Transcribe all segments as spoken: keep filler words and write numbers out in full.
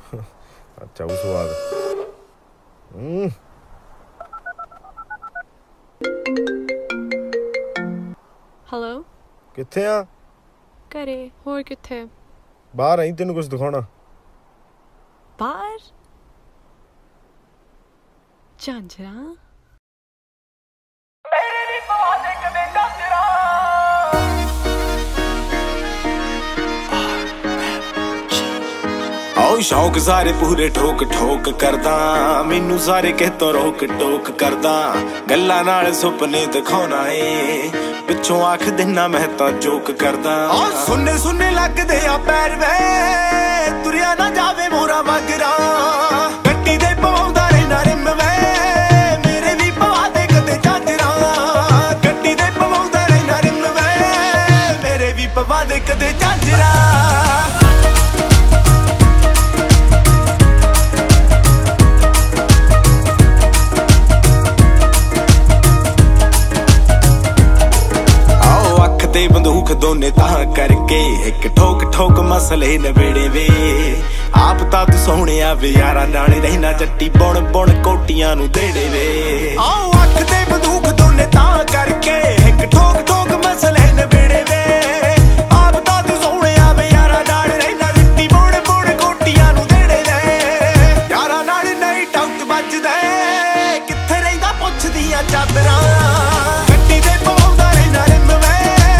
अच्छा वो स्वाद हेलो किथे आ घरे होर किथे बाहर आई तेन कुछ दिखाना बाहर झांझरा आओ शौक सारे पूरे ठोक ठोक करदा मैनू सारे कह तो रोक टोक करदा गल्लां नाल सुपने दिखाउणा ए पिछों आख दिना मैं तां जोक करदा आ सुनने सुनने लगदे आ पैर वे तुरिया ना जावे मोरा मगरा गड्डी दे पवाउंदा रहना रिम वे मेरे भी पवा दे कदे झांझरा गड्डी दे पवाउंदा रहना रिम वे मेरे भी पवा दे कदे झांझरा बंदूक दोने तां करके एक ठोक ठोक मसले नवेड़े वे आप तां तू सोहणिया वे यारा नाल रहना जट्टी बुण बुण कोटियां नू देड़े वे आओ अख दे बंदूक दोने तां करके एक ठोक ठोक मसले नवेड़े वे आप तां तू सोहणिया वे यारा नाल रहना जट्टी बुण बुण कोटियां नू देड़े वे यारा नाल नहीं डाउट बजदा किथे रहिंदा पुछदियां चादरां गड्डी दे पवाउंदा रहना रिम वे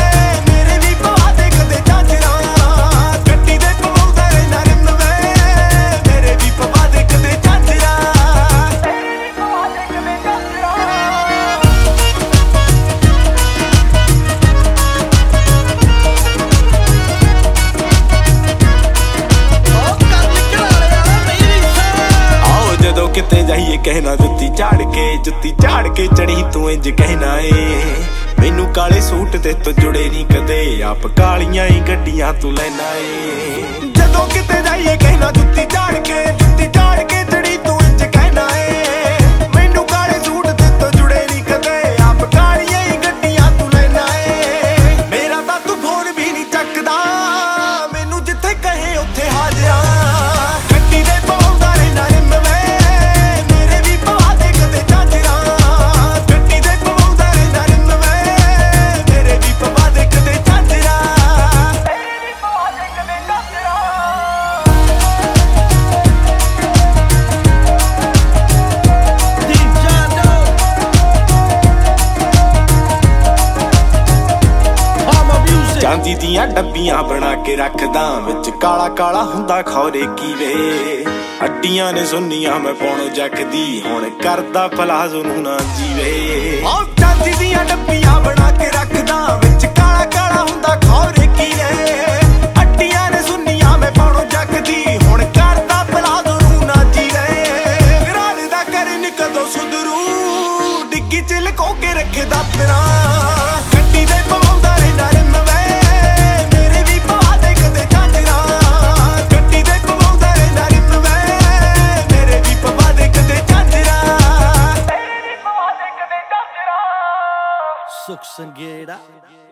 किते जाइए कहना जुत्ती झाड़ के जुत्ती झाड़ के चढ़ी तू इंज कहना ए मैनू काले सूट ते तो जुड़े नहीं कदे आप कालियां ही गड्डियां तू लेना ए जदों किते जाइए कहना जुत्ती झाड़ के जुत्ती झाड़ के चढ़ी तू इंज कहना ए मैनू काले सूट ते तो जुड़े नहीं कदे आप कालियां ही गड्डियां तू लेना ए मेरा तां तू फोन भी नहीं चकदा मैनू जिथे कहे उत्थे हाजिरा गड्डी दे पवाउंदा रहना रिम वे चांदी दियां डब्बियां बना के रखदा विच काला काला हुंदा खौरे की वे हड्डियां ने सुन्नियां मैं पौणो जकदी हुण करदा पलाजो नू ना जीवे ओ चांदी दियां डब्बियां बना के रखदा विच काला काला हुंदा खौरे की वे हड्डियां ने सुन्नियां मैं पौणो जकदी हुण करदा पलाजो नू ना जीवे राल दा करन कदों सुधरू डिग्गी च लको के रखदा तेरा गड्डी दे पवाउंदा रहना रिम Suck Sangeira.